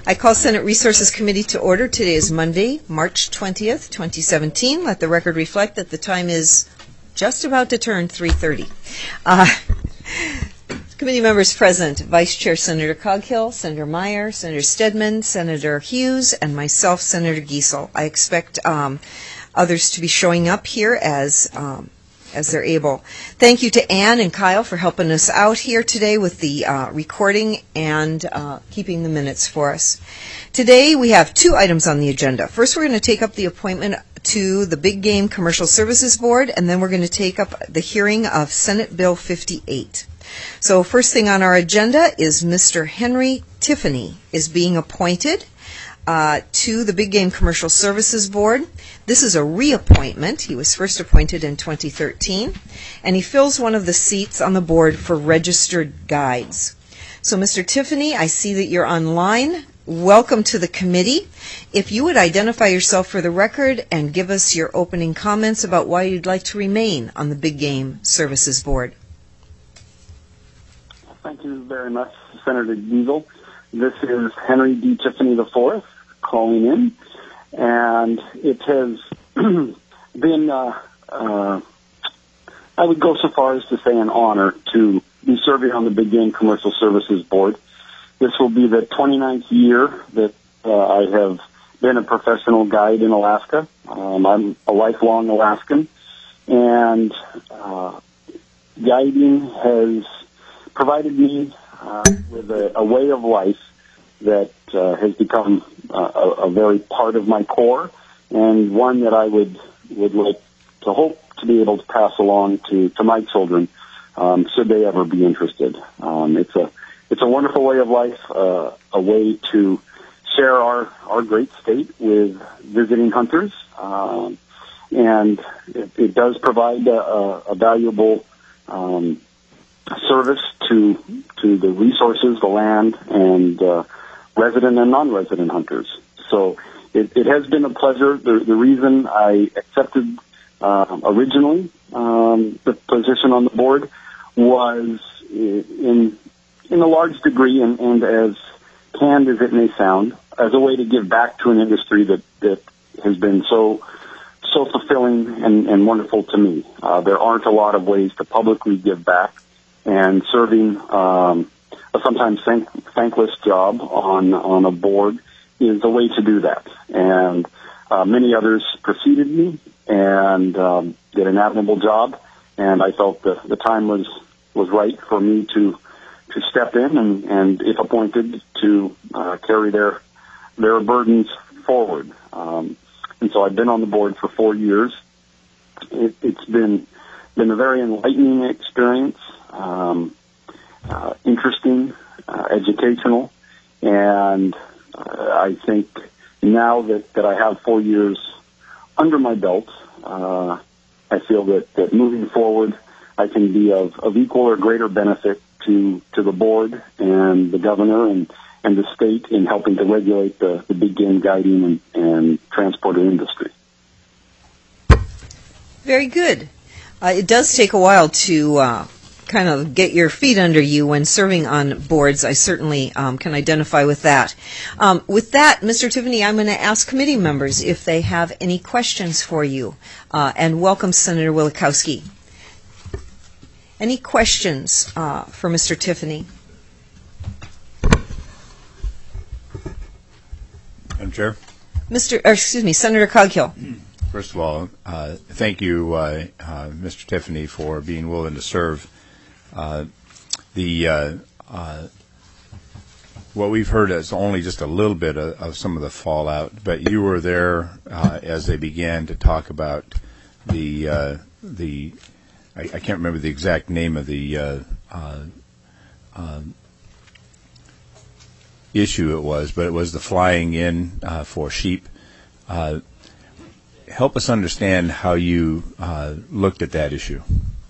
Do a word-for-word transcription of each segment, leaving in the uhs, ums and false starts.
I call Senate Resources Committee to order. Today is Monday, March twentieth, twenty seventeen. Let the record reflect that the time is just about to turn three thirty. Uh, committee members present, Vice Chair Senator Coghill, Senator Meyer, Senator Stedman, Senator Hughes, and myself, Senator Giesel. I expect um, others to be showing up here as um, as they're able. Thank you to Ann and Kyle for helping us out here today with the uh, recording and uh, keeping the minutes for us. Today we have two items on the agenda. First, we're going to take up the appointment to the Big Game Commercial Services Board, and then we're going to take up the hearing of Senate Bill fifty-eight. So first thing on our agenda is Mister Henry Tiffany is being appointed uh, to the Big Game Commercial Services Board. This is a reappointment. He was first appointed in twenty thirteen, and he fills one of the seats on the board for registered guides. So Mister Tiffany, I see that you're online. Welcome to the committee. If you would identify yourself for the record and give us your opening comments about why you'd like to remain on the Big Game Services Board. Thank you very much, Senator Giesel. This is Henry D. Tiffany the fourth calling in, and it has been, uh, uh, I would go so far as to say, an honor to be serving on the Big Game Commercial Services Board. This will be the twenty-ninth year that uh, I have been a professional guide in Alaska. Um, I'm a lifelong Alaskan, and uh, guiding has provided me uh, with a, a way of life that uh, has become uh, a, a very part of my core, and one that I would would like to hope to be able to pass along to, to my children, um, should they ever be interested. Um, it's a it's a wonderful way of life, uh, a way to share our, our great state with visiting hunters, um, and it, it does provide a, a, a valuable um, service to to the resources, the land, and uh, resident and non-resident hunters. So it, it has been a pleasure. The, the reason I accepted uh, originally um, the position on the board was in in a large degree, and, and as canned as it may sound, as a way to give back to an industry that, that has been so so fulfilling and, and wonderful to me. Uh, there aren't a lot of ways to publicly give back, and serving um, a sometimes thank, thankless job on on a board is a way to do that. And uh, many others preceded me and um, did an admirable job, and I felt the, the time was, was right for me to to step in and, and if appointed, to uh, carry their their burdens forward. Um, and so I've been on the board for four years. It, it's been been a very enlightening experience. Um, uh, interesting, uh, educational, and uh, I think now that, that I have four years under my belt, uh, I feel that, that moving forward I can be of, of equal or greater benefit to, to the board and the governor and, and the state in helping to regulate the, the big game guiding and, and transporter industry. Very good. Uh, it does take a while to uh, kind of get your feet under you when serving on boards. I certainly um, can identify with that. Um, with that, Mister Tiffany, I'm going to ask committee members if they have any questions for you. Uh, and welcome, Senator Wielechowski. Any questions uh, for Mister Tiffany? Madam Chair? Mister Or, excuse me, Senator Coghill. First of all, uh, thank you, uh, uh, Mister Tiffany, for being willing to serve. Uh, the uh, uh, what we've heard is only just a little bit of, of some of the fallout, but you were there uh, as they began to talk about the uh, the. I, I can't remember the exact name of the uh, uh, uh, issue it was, but it was the flying in uh, for sheep. Uh, help us understand how you uh, looked at that issue.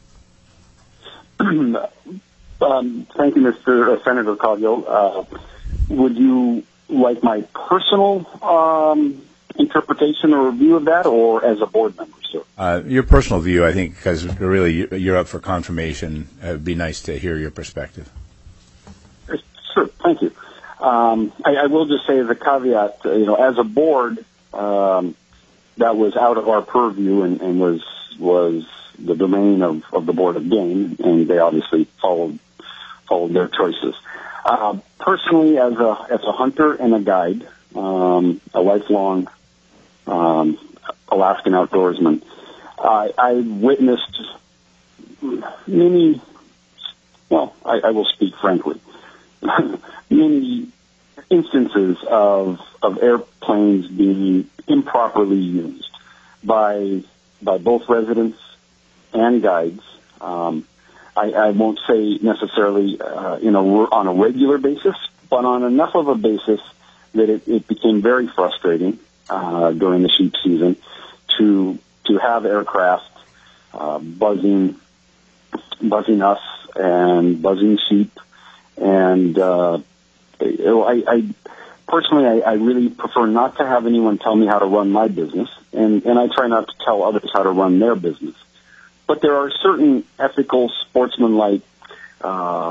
um, thank you, Mister Uh, Senator Coghill. Uh, would you like my personal um, interpretation or review of that, or as a board member, sir? Uh, your personal view, I think, because really you're up for confirmation. It would be nice to hear your perspective. Sure, thank you. Um, I, I will just say as a caveat, you know, as a board, um, that was out of our purview and, and was was the domain of, of the Board of Game, and they obviously followed followed their choices. Uh, personally, as a as a hunter and a guide, um, a lifelong um, Alaskan outdoorsman, I, I witnessed many. Well, I, I will speak frankly. Many instances of of airplanes being improperly used by by both residents and guides. Um, I, I won't say necessarily uh, you know on a regular basis, but on enough of a basis that it, it became very frustrating uh, during the sheep season to to have aircraft uh, buzzing buzzing us and buzzing sheep. And uh, I, I personally, I, I really prefer not to have anyone tell me how to run my business, and, and I try not to tell others how to run their business. But there are certain ethical, sportsmanlike uh,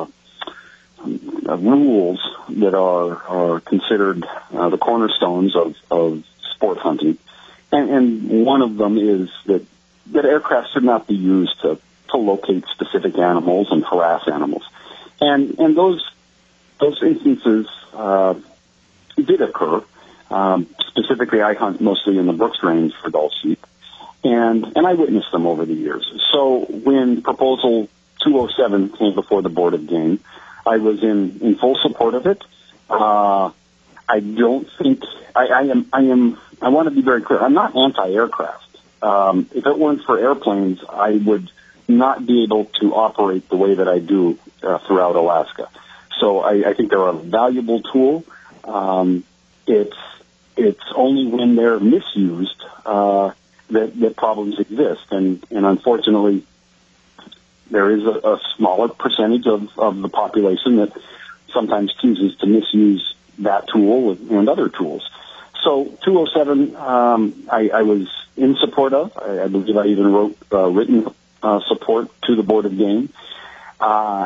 rules that are are considered uh, the cornerstones of, of sport hunting, and, and one of them is that that aircraft should not be used to, to locate specific animals and harass animals. And and those those instances uh, did occur. Um, specifically, I hunt mostly in the Brooks Range for Dall sheep, and and I witnessed them over the years. So when Proposal two oh seven came before the Board of Game, I was in, in full support of it. Uh, I don't think I, I am I am I want to be very clear. I'm not anti-aircraft. Um, if it weren't for airplanes, I would not be able to operate the way that I do uh, throughout Alaska. So I, I think they're a valuable tool. Um, it's it's only when they're misused uh, that, that problems exist, and, and unfortunately, there is a, a smaller percentage of, of the population that sometimes chooses to misuse that tool and other tools. So two oh seven, um, I, I was in support of. I, I believe I even wrote uh, written Uh, support to the Board of Game. Uh,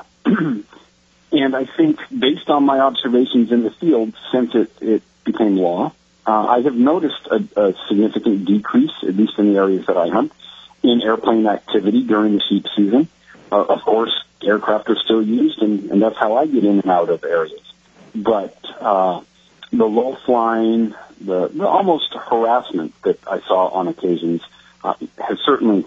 and I think based on my observations in the field since it, it became law, uh, I have noticed a, a significant decrease, at least in the areas that I hunt, in airplane activity during the sheep season. Uh, of course, aircraft are still used, and, and that's how I get in and out of areas. But uh, the low flying, the, the almost harassment that I saw on occasions uh, has certainly,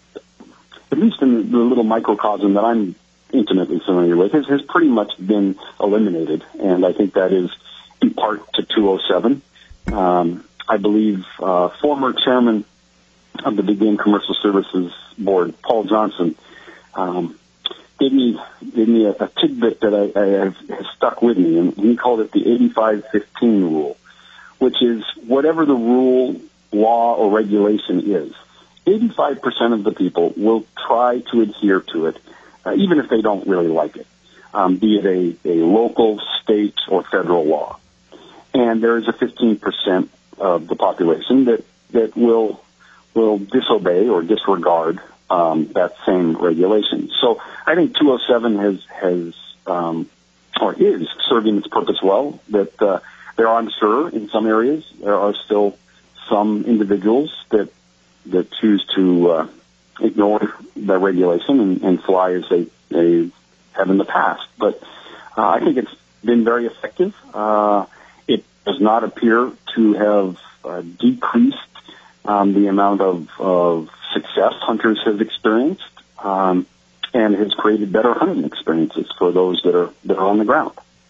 at least in the little microcosm that I'm intimately familiar with, has, has pretty much been eliminated. And I think that is in part to two oh seven. Um, I believe uh, former chairman of the Big Game Commercial Services Board, Paul Johnson, um, gave me gave me a, a tidbit that I, I have has stuck with me, and he called it the eighty-five fifteen rule, which is whatever the rule, law, or regulation is, eighty-five percent of the people will try to adhere to it, uh, even if they don't really like it, um, be it a, a local, state, or federal law. And there is a fifteen percent of the population that, that will will disobey or disregard um, that same regulation. So I think two oh seven has, has um, or is serving its purpose well, that uh, there are, I'm sure, in some areas, there are still some individuals that that choose to uh, ignore the regulation and, and fly as they, they have in the past. But uh, I think it's been very effective. Uh, it does not appear to have uh, decreased um, the amount of, of success hunters have experienced, um, and has created better hunting experiences for those that are that are on the ground.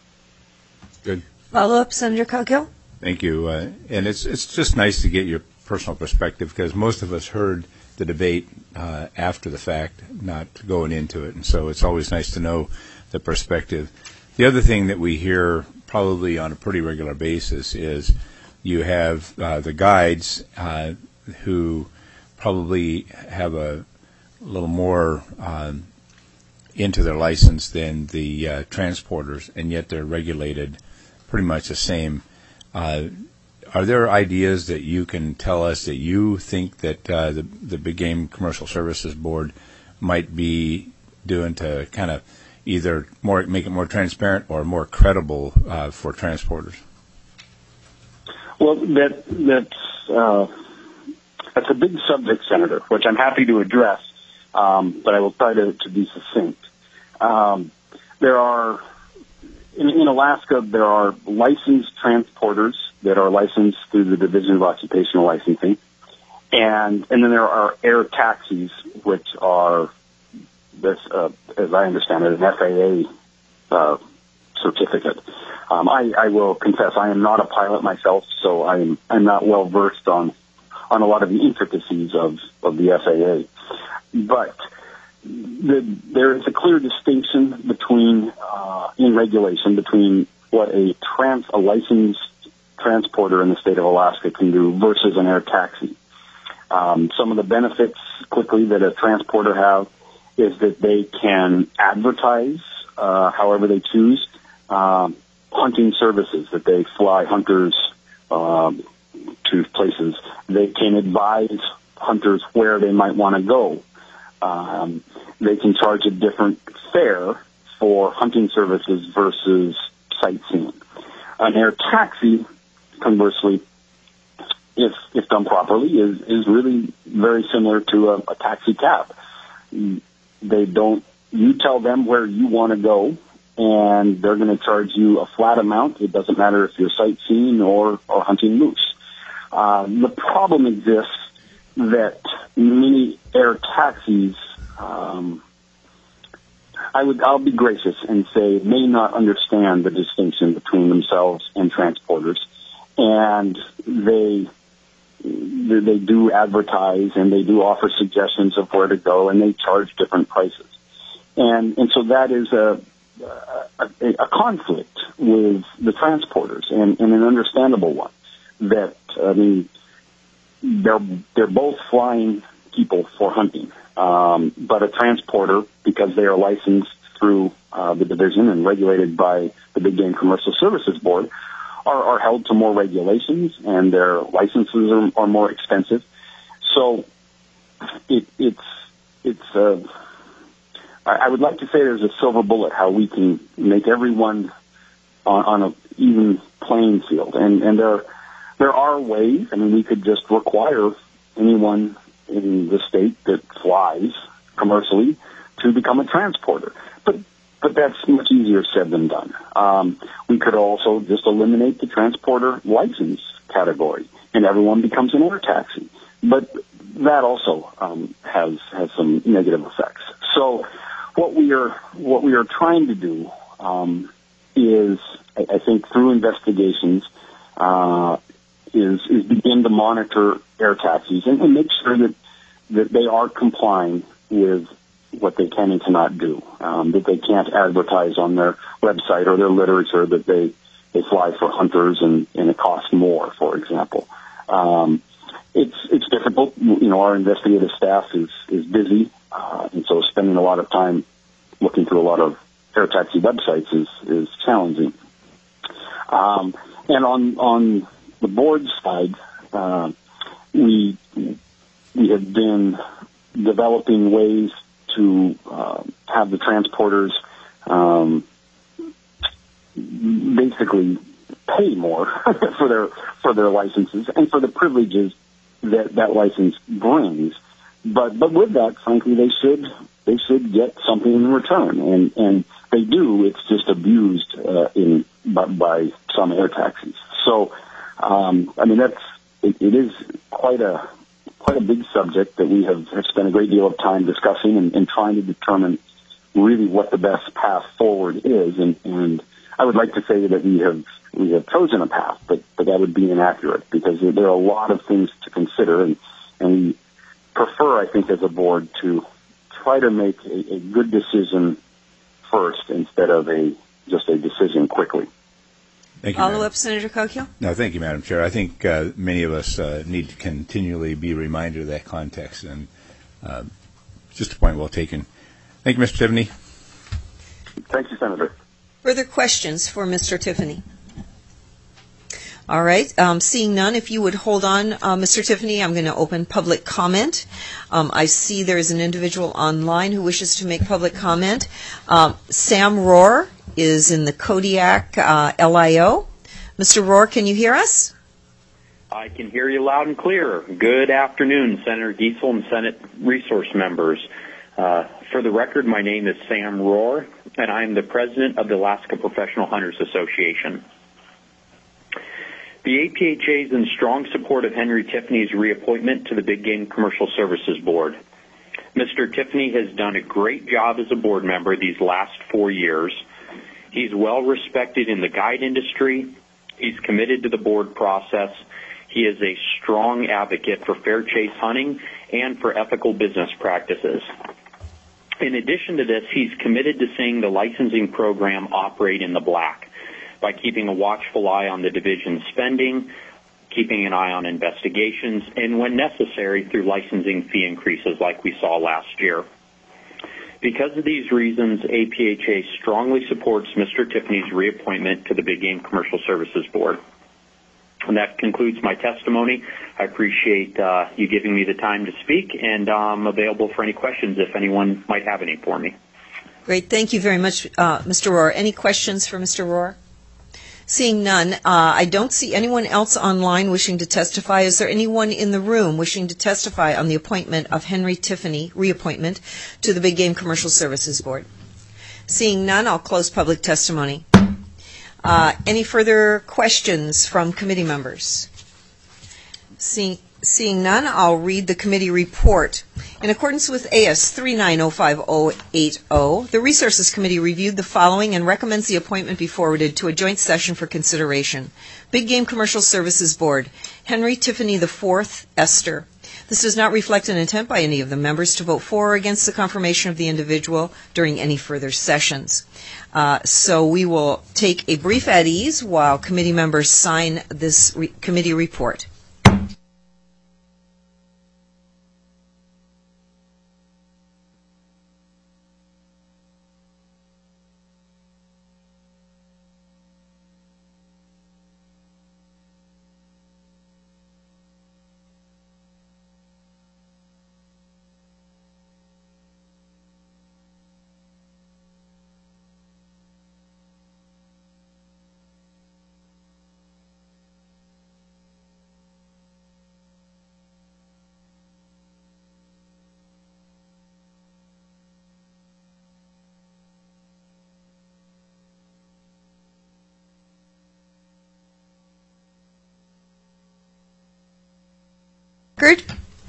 Good. Follow up, Senator Coghill? Thank you. Uh, and it's it's just nice to get your personal perspective, because most of us heard the debate uh, after the fact, not going into it. And so it's always nice to know the perspective. The other thing that we hear probably on a pretty regular basis is you have uh, the guides uh, who probably have a little more um, into their license than the uh, transporters, and yet they're regulated pretty much the same. Uh, Are there ideas that you can tell us that you think that uh, the, the Big Game Commercial Services Board might be doing to kind of either more make it more transparent or more credible uh, for transporters? Well, that that's uh, that's a big subject, Senator, which I'm happy to address, um, but I will try to, to be succinct. Um, there are in, in Alaska there are licensed transporters that are licensed through the Division of Occupational Licensing, and and then there are air taxis, which are this, uh, as I understand it, an F A A uh, certificate. Um, I, I will confess I am not a pilot myself, so I'm I'm not well versed on on a lot of the intricacies of, of the F A A. But the, there is a clear distinction between uh, in regulation between what a trans a licensed transporter in the state of Alaska can do versus an air taxi. Um, some of the benefits quickly that a transporter have is that they can advertise uh, however they choose. Um, hunting services, that they fly hunters um, to places. They can advise hunters where they might want to go. Um, they can charge a different fare for hunting services versus sightseeing. An air taxi, conversely, if if done properly, is, is really very similar to a, a taxi cab. They don't, you tell them where you want to go, and they're going to charge you a flat amount. It doesn't matter if you're sightseeing or, or hunting moose. Uh, the problem exists that many air taxis, um, I would, I'll be gracious and say, may not understand the distinction between themselves and transporters, and they they do advertise and they do offer suggestions of where to go, and they charge different prices, and and so that is a A, a conflict with the transporters, and, and an understandable one. That I mean, they're they're both flying people for hunting, um, but a transporter, because they are licensed through uh, the division and regulated by the Big Game Commercial Services Board, are, are held to more regulations, and their licenses are, are more expensive. So it, it's it's a uh, I would like to say there's a silver bullet how we can make everyone on, on an even playing field, and and there there are ways. I mean, we could just require anyone in the state that flies commercially to become a transporter, but but that's much easier said than done. Um, we could also just eliminate the transporter license category, and everyone becomes an air taxi. But that also um, has has some negative effects. So. What we are what we are trying to do um, is, I, I think, through investigations, uh, is is begin to monitor air taxis and, and make sure that that they are complying with what they can and cannot do. Um, that they can't advertise on their website or their literature that they they fly for hunters and, and it costs more, for example. Um, it's it's difficult. You know, our investigative staff is is busy. Uh, and so spending a lot of time looking through a lot of air taxi websites is, is challenging. Um, and on on the board side, uh, we we have been developing ways to uh, have the transporters um, basically pay more for their for their licenses and for the privileges that that license brings. But but with that, frankly, they should they should get something in return, and and they do. It's just abused uh, in by, by some air taxis. So, um, I mean, that's it, it is quite a quite a big subject that we have, have spent a great deal of time discussing and, and trying to determine really what the best path forward is. And, and I would like to say that we have we have chosen a path, but but that would be inaccurate because there are a lot of things to consider, and and we prefer, I think, as a board to try to make a, a good decision first instead of a just a decision quickly. Thank you, Follow Madam. up, Senator Coghill? No, thank you, Madam Chair. I think uh, many of us uh, need to continually be reminded of that context, and uh, just a point well taken. Thank you, Mister Tiffany. Thank you, Senator. Further questions for Mister Tiffany? All right. Um, seeing none, if you would hold on, uh, Mister Tiffany, I'm going to open public comment. Um, I see there is an individual online who wishes to make public comment. Um, Sam Rohr is in the Kodiak uh, L I O. Mister Rohr, can you hear us? I can hear you loud and clear. Good afternoon, Senator Giesel and Senate resource members. Uh, for the record, my name is Sam Rohr, and I am the president of the Alaska Professional Hunters Association. The A P H A is in strong support of Henry Tiffany's reappointment to the Big Game Commercial Services Board. Mister Tiffany has done a great job as a board member these last four years. He's well respected in the guide industry. He's committed to the board process. He is a strong advocate for fair chase hunting and for ethical business practices. In addition to this, he's committed to seeing the licensing program operate in the black by keeping a watchful eye on the division's spending, keeping an eye on investigations, and when necessary, through licensing fee increases like we saw last year. Because of these reasons, A P H A strongly supports Mister Tiffany's reappointment to the Big Game Commercial Services Board. And that concludes my testimony. I appreciate uh, you giving me the time to speak, and I'm available for any questions if anyone might have any for me. Great. Thank you very much, uh, Mister Rohr. Any questions for Mister Rohr? Seeing none, uh, I don't see anyone else online wishing to testify. Is there anyone in the room wishing to testify on the appointment of Henry Tiffany, reappointment, to the Big Game Commercial Services Board? Seeing none, I'll close public testimony. Uh, any further questions from committee members? See, seeing none, I'll read the committee report. In accordance with A S three nine zero five zero eight zero, the Resources Committee reviewed the following and recommends the appointment be forwarded to a joint session for consideration. Big Game Commercial Services Board, Henry Tiffany the fourth, Esther. This does not reflect an intent by any of the members to vote for or against the confirmation of the individual during any further sessions. Uh, so we will take a brief at ease while committee members sign this re- committee report. Record.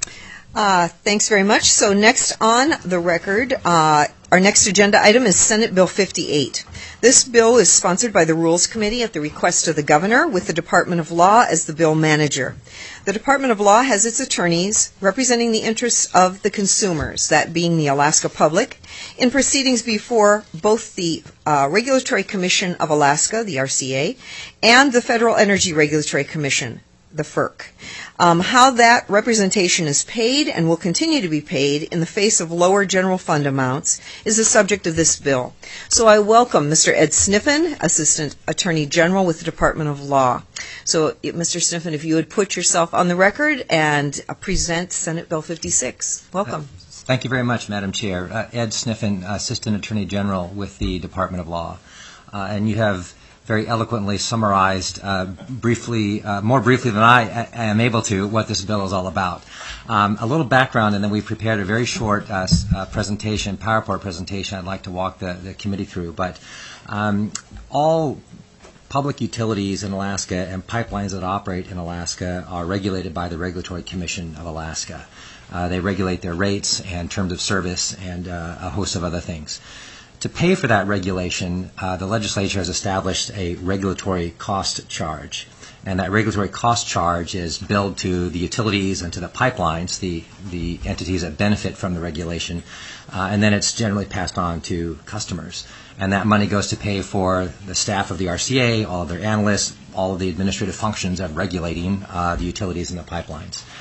Uh, thanks very much. So next on the record, uh, our next agenda item is Senate Bill fifty-eight. This bill is sponsored by the Rules Committee at the request of the Governor, with the Department of Law as the bill manager. The Department of Law has its attorneys representing the interests of the consumers, that being the Alaska public, in proceedings before both the uh, Regulatory Commission of Alaska, the R C A, and the Federal Energy Regulatory Commission, the F E R C. Um, how that representation is paid and will continue to be paid in the face of lower general fund amounts is the subject of this bill. So I welcome Mister Ed Sniffen, Assistant Attorney General with the Department of Law. So, Mister Sniffen, if you would put yourself on the record and uh, present Senate Bill fifty-six. Welcome. Uh, thank you very much, Madam Chair. Uh, Ed Sniffen, Assistant Attorney General with the Department of Law. Uh, and you have very eloquently summarized uh, briefly, uh, more briefly than I, I am able to, what this bill is all about. Um, a little background, and then we've prepared a very short uh, uh, presentation, PowerPoint presentation I'd like to walk the, the committee through. But um, all public utilities in Alaska and pipelines that operate in Alaska are regulated by the Regulatory Commission of Alaska. Uh, they regulate their rates and terms of service and uh, a host of other things. To pay for that regulation, uh, the legislature has established a regulatory cost charge. And that regulatory cost charge is billed to the utilities and to the pipelines, the, the entities that benefit from the regulation, uh, and then it's generally passed on to customers. And that money goes to pay for the staff of the R C A, all of their analysts, all of the administrative functions of regulating uh, the utilities and the pipelines.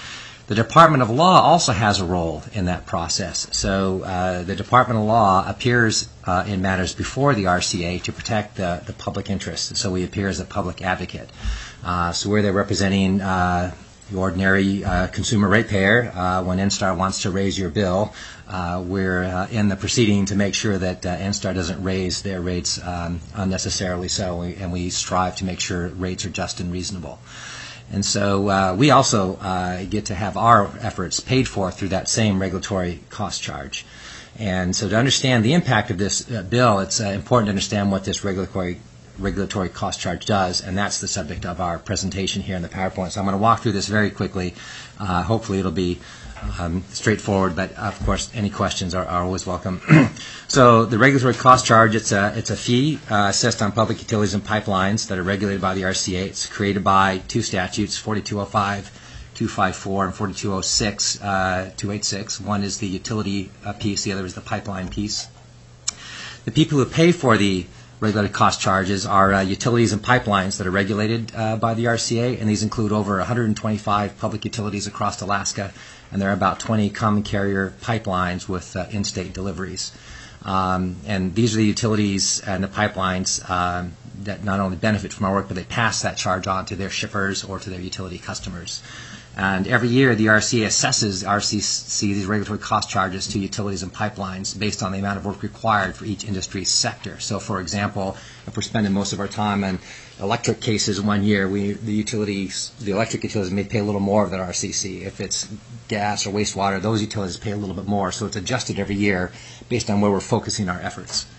The Department of Law also has a role in that process. So uh, the Department of Law appears uh, in matters before the R C A to protect the, the public interest. So we appear as a public advocate. Uh, so we're there representing uh, the ordinary uh, consumer ratepayer. Uh, when NSTAR wants to raise your bill, uh, we're uh, in the proceeding to make sure that uh, NSTAR doesn't raise their rates um, unnecessarily so, and we strive to make sure rates are just and reasonable. And so uh, we also uh, get to have our efforts paid for through that same regulatory cost charge. And so to understand the impact of this uh, bill, it's uh, important to understand what this regulatory regulatory cost charge does, and that's the subject of our presentation here in the PowerPoint. So I'm going to walk through this very quickly. Uh, hopefully it'll be um, straightforward, but of course any questions are, are always welcome. So the regulatory cost charge, it's a, it's a fee uh, assessed on public utilities and pipelines that are regulated by the R C A. It's created by two statutes, forty-two oh five, two fifty-four, and forty-two oh six, uh, two eighty-six. One is the utility uh, piece, the other is the pipeline piece. The people who pay for the regulated cost charges are uh, utilities and pipelines that are regulated uh, by the R C A, and these include over one hundred twenty-five public utilities across Alaska, and there are about twenty common carrier pipelines with uh, in-state deliveries. Um, and these are the utilities and the pipelines um, that not only benefit from our work, but they pass that charge on to their shippers or to their utility customers. And every year, the R C A assesses R C C, these regulatory cost charges, to utilities and pipelines based on the amount of work required for each industry sector. So, for example, if we're spending most of our time on electric cases one year, we, the utilities, the electric utilities may pay a little more of that R C C. If it's gas or wastewater, those utilities pay a little bit more. So it's adjusted every year based on where we're focusing our efforts.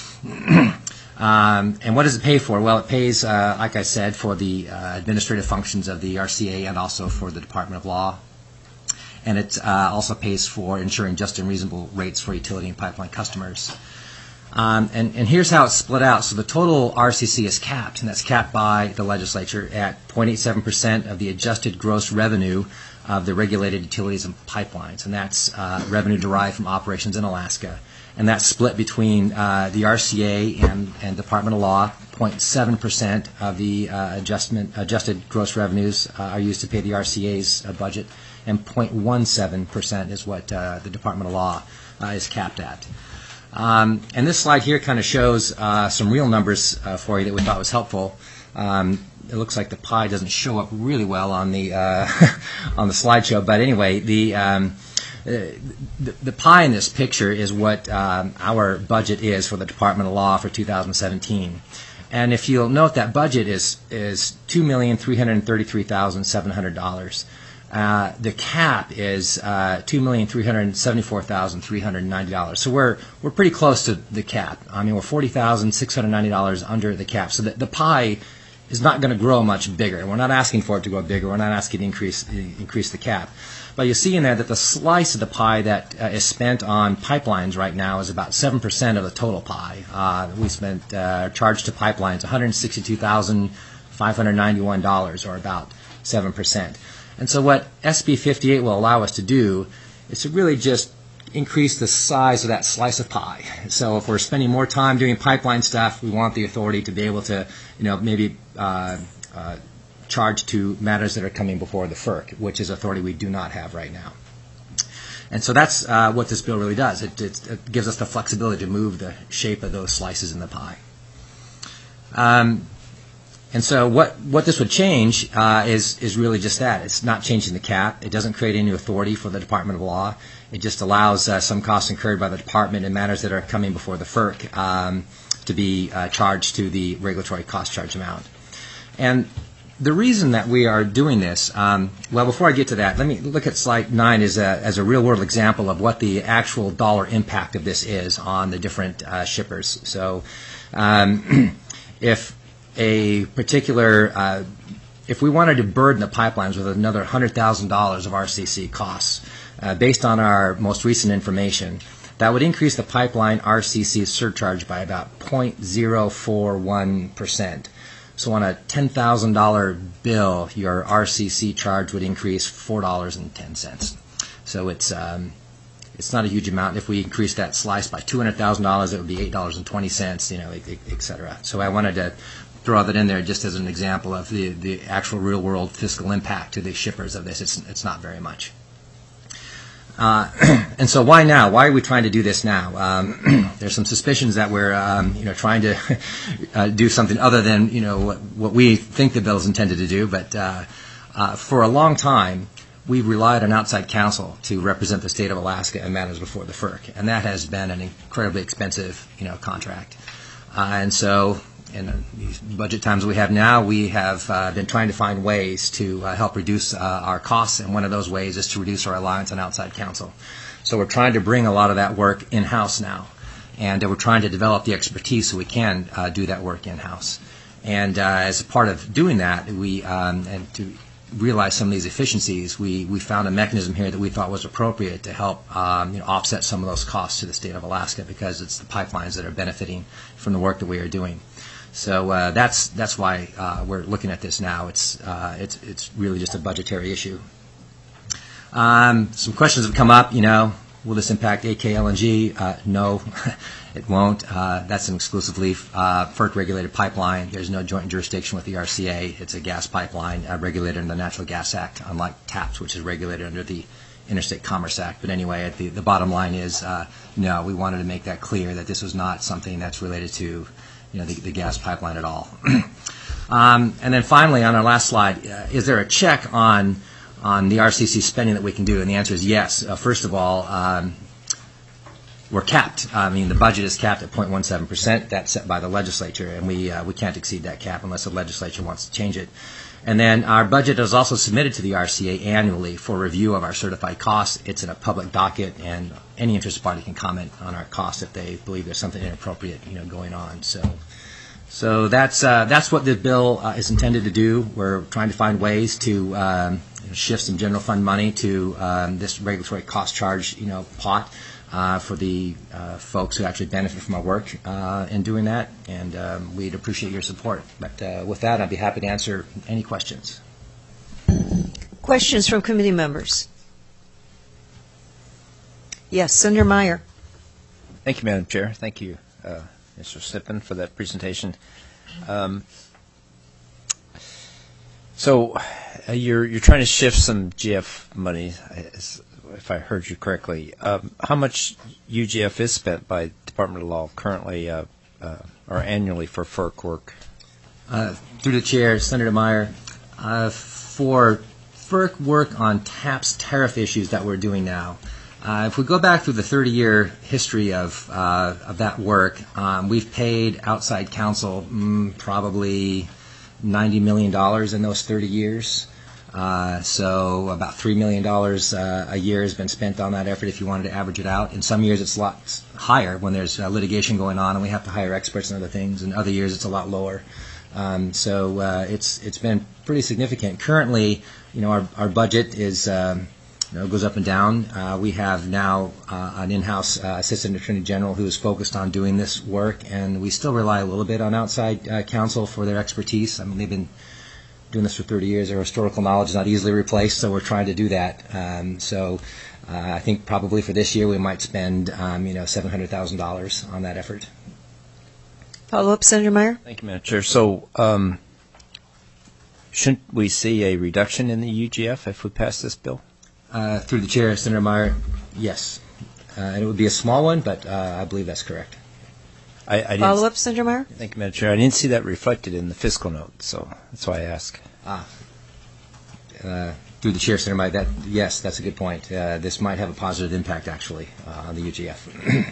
Um, and what does it pay for? Well, it pays, uh, like I said, for the uh, administrative functions of the R C A and also for the Department of Law. And it uh, also pays for ensuring just and reasonable rates for utility and pipeline customers. Um, and, and here's how it's split out. So the total R C C is capped, and that's capped by the legislature at zero point eight seven percent of the adjusted gross revenue of the regulated utilities and pipelines. And that's uh, revenue derived from operations in Alaska. And that's split between uh, the R C A and, and Department of Law. zero point seven percent of the uh, adjustment, adjusted gross revenues uh, are used to pay the R C A's uh, budget, and zero point one seven percent is what uh, the Department of Law uh, is capped at. Um, and this slide here kind of shows uh, some real numbers uh, for you that we thought was helpful. Um, it looks like the pie doesn't show up really well on the uh, on the slideshow, but anyway, the um, Uh, the, the pie in this picture is what um, our budget is for the Department of Law for two thousand seventeen. And if you'll note, that budget is is two million three hundred thirty-three thousand seven hundred dollars. Uh, the cap is uh, two million three hundred seventy-four thousand three hundred ninety dollars. So we're we're pretty close to the cap. I mean, we're forty thousand six hundred ninety dollars under the cap. So the, the pie is not going to grow much bigger. We're not asking for it to grow bigger. We're not asking to increase increase the cap. But you see in there that the slice of the pie that uh, is spent on pipelines right now is about seven percent of the total pie. Uh, we spent, uh, charged to pipelines, one hundred sixty-two thousand five hundred ninety-one dollars, or about seven percent. And so what S B fifty-eight will allow us to do is to really just increase the size of that slice of pie. So if we're spending more time doing pipeline stuff, we want the authority to be able to, you know, maybe uh, uh, charge to matters that are coming before the F E R C, which is authority we do not have right now. And so that's uh, what this bill really does. It, it, it gives us the flexibility to move the shape of those slices in the pie. Um, and so what, what this would change uh, is, is really just that. It's not changing the cap. It doesn't create any authority for the Department of Law. It just allows uh, some costs incurred by the department in matters that are coming before the F E R C um, to be uh, charged to the regulatory cost charge amount. And the reason that we are doing this, um, well, before I get to that, let me look at slide nine as a, as a real-world example of what the actual dollar impact of this is on the different uh, shippers. So um, if a particular, uh, if we wanted to burden the pipelines with another one hundred thousand dollars of R C C costs, uh, based on our most recent information, that would increase the pipeline R C C surcharge by about zero point zero four one percent. So on a ten thousand dollars bill, your R C C charge would increase four dollars and ten cents. So it's um, it's not a huge amount. If we increase that slice by two hundred thousand dollars, it would be eight dollars and twenty cents, you know, et, et cetera. So I wanted to throw that in there just as an example of the, the actual real-world fiscal impact to the shippers of this. It's, it's not very much. Uh, and so why now? Why are we trying to do this now? Um, there's some suspicions that we're, um, you know, trying to uh, do something other than, you know, what, what we think the bill is intended to do. But uh, uh, for a long time, we've relied on outside counsel to represent the state of Alaska in matters before the F E R C, and that has been an incredibly expensive, you know, contract. Uh, and so, in these budget times we have now, we have uh, been trying to find ways to uh, help reduce uh, our costs, and one of those ways is to reduce our reliance on outside counsel. So we're trying to bring a lot of that work in-house now, and uh, we're trying to develop the expertise so we can uh, do that work in-house. And uh, as a part of doing that, we um, and to realize some of these efficiencies, we, we found a mechanism here that we thought was appropriate to help um, you know, offset some of those costs to the state of Alaska, because it's the pipelines that are benefiting from the work that we are doing. So uh, that's that's why uh, we're looking at this now. It's uh, it's it's really just a budgetary issue. Um, some questions have come up. You know, will this impact A K L N G? Uh, no, it won't. Uh, that's an exclusively uh, F E R C-regulated pipeline. There's no joint jurisdiction with the R C A. It's a gas pipeline uh, regulated under the Natural Gas Act, unlike TAPS, which is regulated under the Interstate Commerce Act. But anyway, at the the bottom line is uh, no. We wanted to make that clear that this was not something that's related to, you know, the, the gas pipeline at all. um, and then finally, on our last slide, uh, is there a check on on the R C C spending that we can do? And the answer is yes. Uh, first of all, um, we're capped. I mean, the budget is capped at zero point one seven percent. That's set by the legislature, and we uh, we can't exceed that cap unless the legislature wants to change it. And then our budget is also submitted to the R C A annually for review of our certified costs. It's in a public docket, and any interested party can comment on our costs if they believe there's something inappropriate, you know, going on. So, so that's uh, that's what the bill uh, is intended to do. We're trying to find ways to um, shift some general fund money to um, this regulatory cost charge, you know, pot uh, for the uh, folks who actually benefit from our work uh, in doing that. And um, we'd appreciate your support. But uh, with that, I'd be happy to answer any questions. Questions from committee members? Yes, Senator Meyer. Thank you, Madam Chair. Thank you, uh, Mister Sniffen, for that presentation. Um, so uh, you're you're trying to shift some G F money, if I heard you correctly. Um, how much U G F is spent by Department of Law currently uh, uh, or annually for F E R C work? Uh, through the chair, Senator Meyer, uh, for F E R C work on TAPS tariff issues that we're doing now, Uh, if we go back through the thirty-year history of uh, of that work, um, we've paid outside counsel mm, probably ninety million dollars in those thirty years. Uh, so about three million dollars uh, a year has been spent on that effort if you wanted to average it out. In some years it's a lot higher when there's uh, litigation going on and we have to hire experts and other things. In other years it's a lot lower. Um, so uh, it's it's been pretty significant. Currently, you know, our, our budget is... Um, You know, it goes up and down. Uh, we have now uh, an in-house uh, Assistant Attorney General who is focused on doing this work, and we still rely a little bit on outside uh, counsel for their expertise. I mean, they've been doing this for thirty years. Their historical knowledge is not easily replaced, so we're trying to do that. Um, so uh, I think probably for this year we might spend, um, you know, seven hundred thousand dollars on that effort. Follow-up, Senator Meyer? Thank you, Madam Chair. So um, shouldn't we see a reduction in the U G F if we pass this bill? Uh, through the chair, Senator Meyer, yes. Uh, and it would be a small one, but uh, I believe that's correct. I, I Follow up, Senator Meyer? Thank you, Madam Chair. I didn't see that reflected in the fiscal note, so that's why I ask. Ah. Uh, through the chair, Senator Meyer, that, yes, that's a good point. Uh, this might have a positive impact, actually, uh, on the U G F.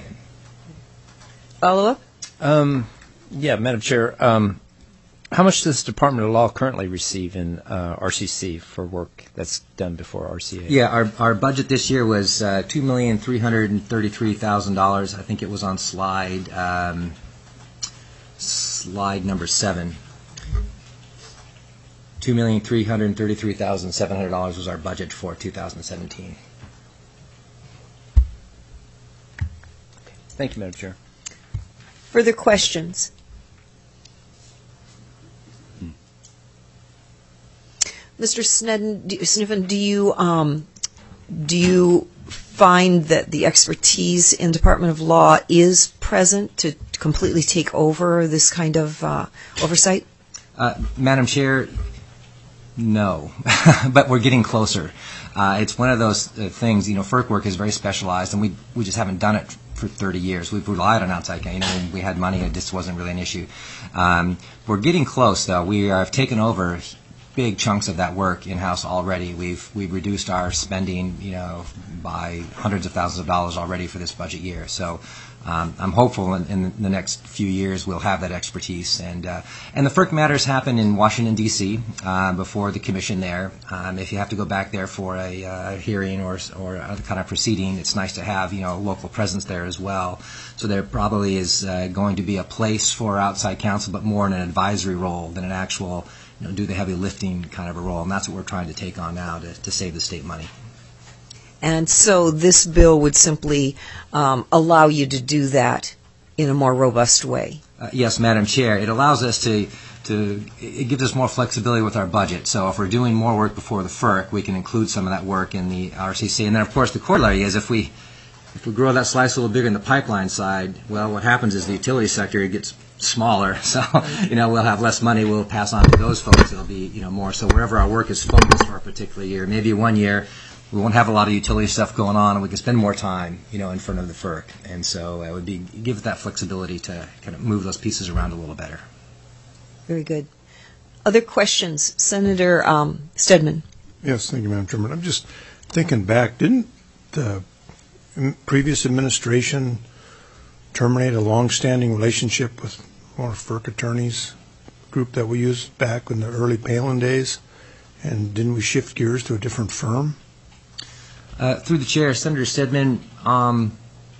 Follow up? Um, yeah, Madam Chair. Um, How much does the Department of Law currently receive in uh, R C C for work that's done before R C A? Yeah, our our budget this year was uh, two million three hundred and thirty-three thousand dollars. I think it was on slide um, slide number seven. Two million three hundred and thirty-three thousand seven hundred dollars was our budget for two thousand seventeen. Thank you, Madam Chair. Further questions? Mister Snedden, do, Sniffen, do you um, do you find that the expertise in Department of Law is present to completely take over this kind of uh, oversight? Uh, Madam Chair, No, but we're getting closer. Uh, it's one of those uh, things, you know, FERC work is very specialized, and we we just haven't done it for thirty years. We've relied on outside, you know, when we had money, it just wasn't really an issue. Um, we're getting close, though. We have taken over big chunks of that work in-house already. We've we've reduced our spending, you know, by hundreds of thousands of dollars already for this budget year. So um, I'm hopeful in, in the next few years we'll have that expertise. And uh, and the FERC matters happen in Washington, D C uh, before the commission there. Um, if you have to go back there for a uh, hearing or or other kind of proceeding, it's nice to have, you know, local presence there as well. So there probably is uh, going to be a place for outside counsel, but more in an advisory role than an actual, you know, do the heavy lifting kind of a role, and that's what we're trying to take on now to, to save the state money. And so this bill would simply um, allow you to do that in a more robust way. Uh, yes, Madam Chair. It allows us to, to, it gives us more flexibility with our budget. So if we're doing more work before the FERC, we can include some of that work in the R C C. And then, of course, the corollary is if we if we grow that slice a little bigger in the pipeline side, well, what happens is the utility sector gets smaller. So, you know, we'll have less money. We'll pass on to those folks. It'll be, you know, more. So wherever our work is focused for a particular year, maybe one year we won't have a lot of utility stuff going on, and we can spend more time, you know, in front of the FERC. And so it would be give that flexibility to kind of move those pieces around a little better. Very good. Other questions? Senator um, Stedman. Yes, thank you, Madam Chairman. I'm just thinking back. Didn't the previous administration terminate a long-standing relationship with one of FERC attorneys, group that we used back in the early Palin days? And didn't we shift gears to a different firm? Uh, through the chair, Senator Stedman, um,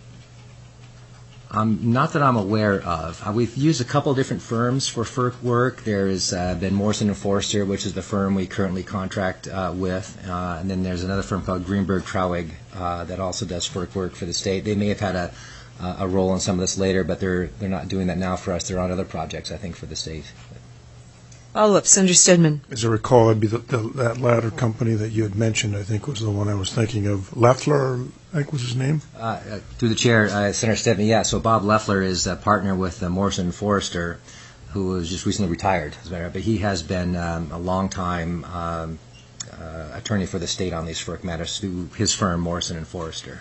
um, not that I'm aware of. Uh, we've used a couple different firms for FERC work. There has uh, been Morrison and Forrester, which is the firm we currently contract uh, with, uh, and then there's another firm called Greenberg Trauig uh, that also does FERC work for the state. They may have had a, uh, a role in some of this later, but they're they're not doing that now for us. They're on other projects, I think, for the state. Follow-up, Senator Stedman. As I recall, it'd be the, the, that latter company that you had mentioned, I think, was the one I was thinking of. Leffler, I think was his name? Uh, uh, through the chair, uh, Senator Stedman, yeah. So Bob Leffler is a partner with uh, Morrison and Forrester, who was just recently retired, as a matter of, but he has been um, a long-time um, uh, attorney for the state on these FERC matters through his firm, Morrison and Forrester.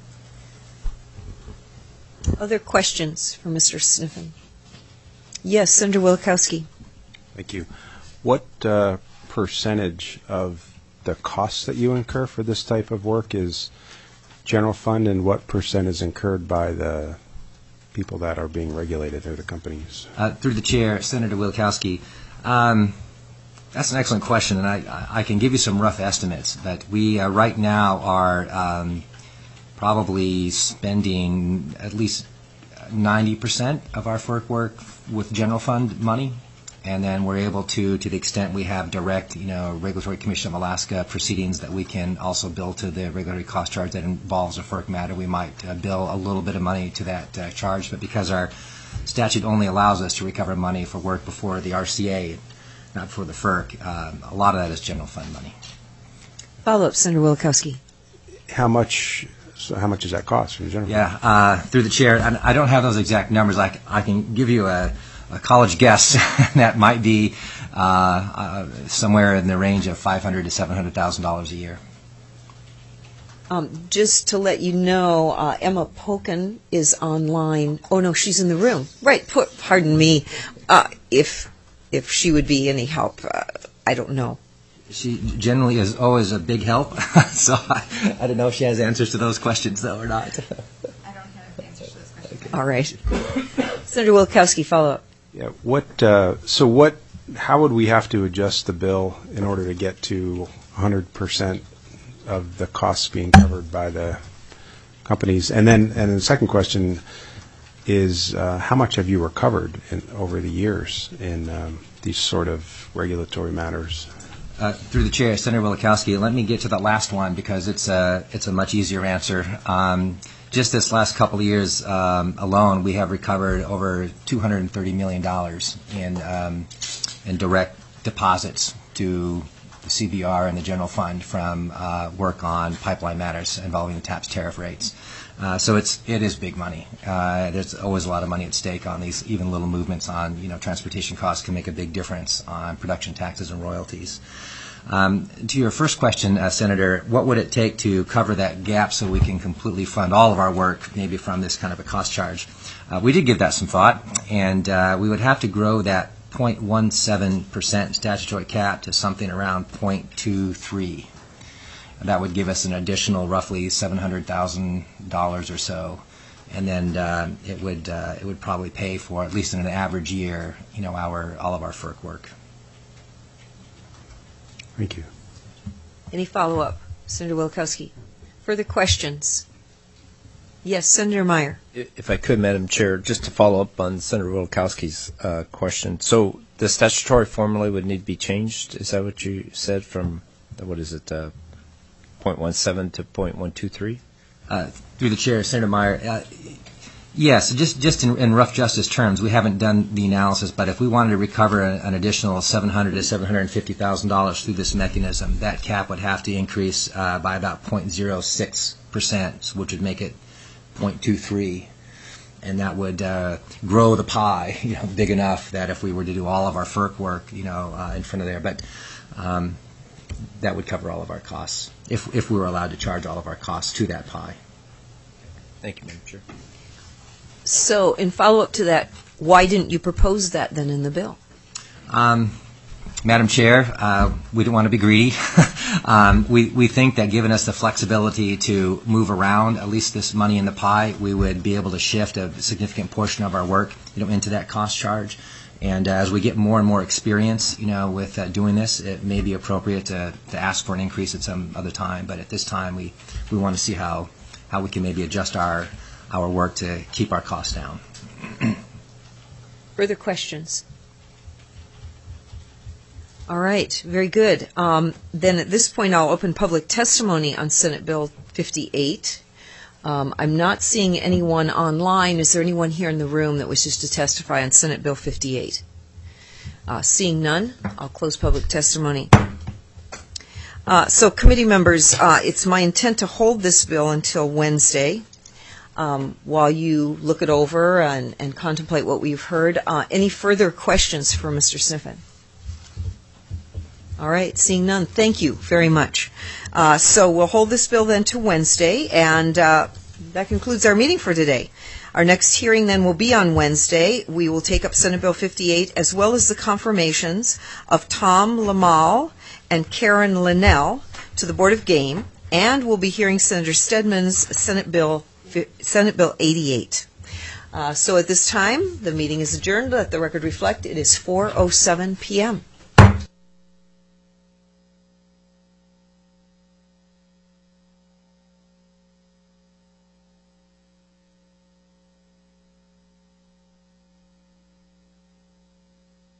Yeah. Other questions for Mister Sniffen? Yes, Senator Wielkowski. Thank you. What uh, percentage of the costs that you incur for this type of work is general fund, and what percent is incurred by the people that are being regulated or the companies? Uh, through the chair, Senator Wielkowski. Um, that's an excellent question, and I, I can give you some rough estimates. But we uh, right now are um, probably spending at least ninety percent of our FERC work with general fund money. And then we're able to, to the extent we have direct, you know, Regulatory Commission of Alaska proceedings that we can also bill to the regulatory cost charge that involves a FERC matter. We might uh, bill a little bit of money to that uh, charge, but because our statute only allows us to recover money for work before the R C A, not for the FERC, um, a lot of that is general fund money. Follow-up, Senator Wielkowski. How much? So how much does that cost for general? Yeah, uh, through the chair, and I don't have those exact numbers. I, I can give you a. a college guess that might be uh, uh, somewhere in the range of five hundred thousand to seven hundred thousand dollars a year. Um, just to let you know, uh, Emma Pokin is online. Oh no, she's in the room. Right. Put, pardon me. Uh, if if she would be any help, uh, I don't know. She generally is always a big help. So I, I don't know if she has answers to those questions though or not. I don't have answers to those questions. Okay. All right. Senator Wielkowski, follow up. Yeah. What? Uh, so what? How would we have to adjust the bill in order to get to one hundred percent of the costs being covered by the companies? And then, and the second question is, uh, how much have you recovered in, over the years in um, these sort of regulatory matters? Uh, through the chair, Senator Wielkowski, let me get to the last one because it's a it's a much easier answer. Um, Just this last couple of years um, alone, we have recovered over two hundred thirty million dollars in um, in direct deposits to the C B R and the general fund from uh, work on pipeline matters involving the TAPS tariff rates. Uh, so it's it is big money. Uh, there's always a lot of money at stake on these. Even little movements on you know transportation costs can make a big difference on production taxes and royalties. Um, to your first question, uh, Senator, what would it take to cover that gap so we can completely fund all of our work, maybe from this kind of a cost charge? Uh, we did give that some thought, and uh, we would have to grow that zero point one seven percent statutory cap to something around zero point two three. That would give us an additional roughly seven hundred thousand dollars or so, and then uh, it would uh, it would probably pay for, at least in an average year, you know, our all of our F E R C work. Thank you. Any follow-up? Senator Wilkowski. Further questions? Yes, Senator Meyer. If I could, Madam Chair, just to follow up on Senator Wilkowski's uh, question. So the statutory formula would need to be changed. Is that what you said, from, what is it, uh, zero point one seven to zero point one two three? Uh, through the chair, Senator Meyer, uh, yes, just just in, in rough justice terms, we haven't done the analysis, but if we wanted to recover an, an additional seven hundred thousand to seven hundred fifty thousand dollars through this mechanism, that cap would have to increase uh, by about zero point zero six percent, which would make it zero point two three, and that would uh, grow the pie, you know, big enough that if we were to do all of our F E R C work, you know, uh, in front of there, but um, that would cover all of our costs if if we were allowed to charge all of our costs to that pie. Thank you, Madam Chair. So, in follow-up to that, why didn't you propose that then in the bill? Um, Madam Chair, uh, we don't want to be greedy. um, we, we think that given us the flexibility to move around at least this money in the pie, we would be able to shift a significant portion of our work, you know, into that cost charge. And uh, as we get more and more experience, you know, with uh, doing this, it may be appropriate to, to ask for an increase at some other time. But at this time, we, we want to see how, how we can maybe adjust our our work to keep our costs down. Further questions? All right, very good. Um, then at this point, I'll open public testimony on Senate Bill fifty-eight. Um, I'm not seeing anyone online. Is there anyone here in the room that wishes to testify on Senate Bill fifty-eight? Uh, seeing none, I'll close public testimony. Uh, so, committee members, uh, it's my intent to hold this bill until Wednesday. Um, while you look it over and, and contemplate what we've heard. Uh, any further questions for Mister Sniffen? All right, seeing none, thank you very much. Uh, so we'll hold this bill then to Wednesday, and uh, that concludes our meeting for today. Our next hearing then will be on Wednesday. We will take up Senate Bill fifty-eight as well as the confirmations of Tom Lamal and Karen Linnell to the Board of Game, and we'll be hearing Senator Stedman's Senate Bill Senate Bill eighty-eight. Uh, so at this time, the meeting is adjourned. Let the record reflect it is four oh seven p.m.